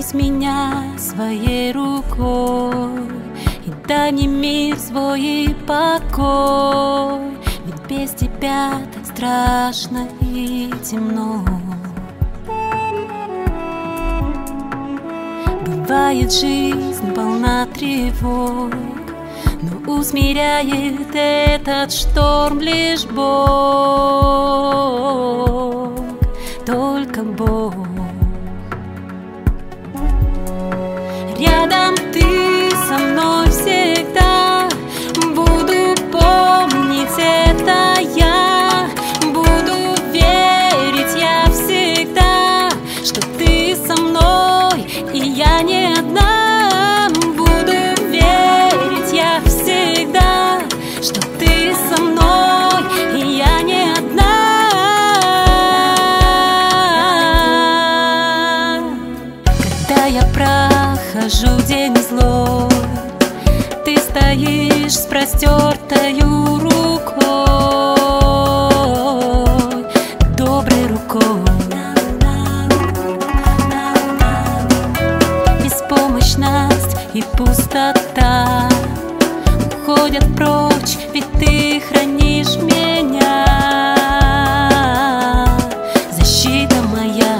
Коснись меня своей рукой и дай мне мир свой и покой, ведь без тебя так страшно и темно. Бывает, жизнь полна тревог, но усмиряет этот шторм лишь Бог, только Бог. Рядом ты со мной всегда, буду помнить это я, буду верить я всегда, что ты со мной и я не одна. Буду верить я всегда, что ты со мной и я не одна. Когда я прохожу день злой, ты стоишь с простертою рукой, доброй рукой. Беспомощность и пустота уходят прочь, ведь ты хранишь меня. Защита моя.